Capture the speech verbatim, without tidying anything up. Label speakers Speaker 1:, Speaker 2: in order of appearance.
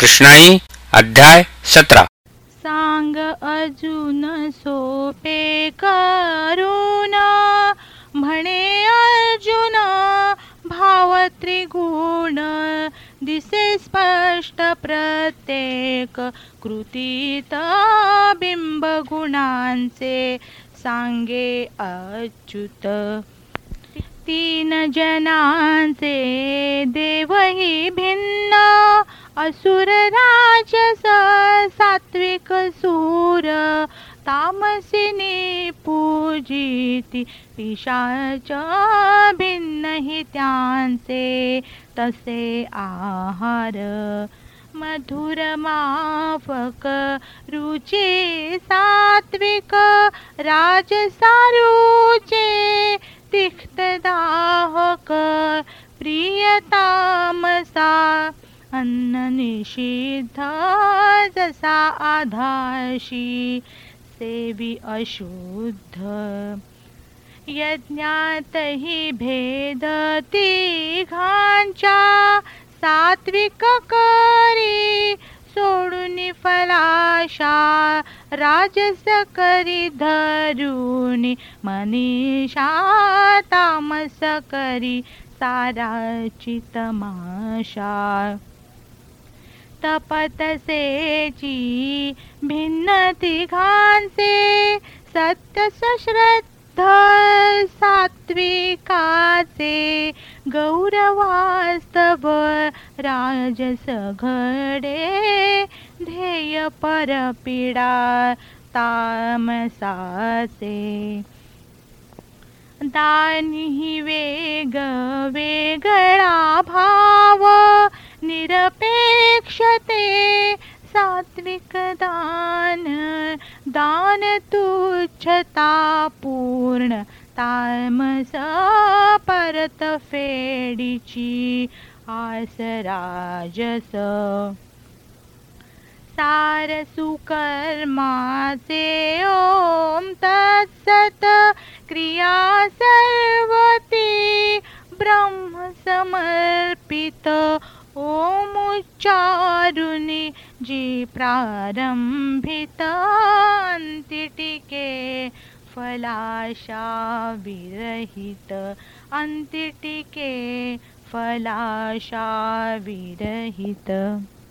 Speaker 1: कृष्णाई अध्याय सतरा.
Speaker 2: सांग अजून सोपे करुण म्हणे अर्जुन भाव त्रिगुण दिसे स्पष्ट प्रत्येक कृतीत बिंब गुणांचे सांगे अच्युत. तीन जनांचे देवही भिन्न असुर राजस सात्विक सूर तामसिनी पूजिती पिशाच भिन्नही त्यांचे तसे आहार. मधुर माफक रुची सात्विक राजसारुचे तिक्त दाहक प्रिय तामसा अन्न निषिद्ध जसा आधाशी सेवी अशुद्ध. यज्ञातही भेद तिघांच्या सात्विक करी सोडून फलाशा राजस करी धरुणी मनीषा तामस करी साराची तमाशा. तपतसेची भिन्न तिघांचे सत्य सश्रद्ध सात्विकाचे गौरवास्तव राजस घडे ध्येय परपीडा तामसाचे. दानी वेग वेगळा भाव निरपेक्षते सात्विक दान दान तुच्छता पूर्ण तामस परत फेडीची आस राजस. सार सुकर्माचे ओम तत्सत क्रिया सर्वती ब्रह्म समर्पित ओम उच्चारुनी जी प्रारंभित अंतिटिके फलाशा विरहित अंतिटिके फलाशा विरहित.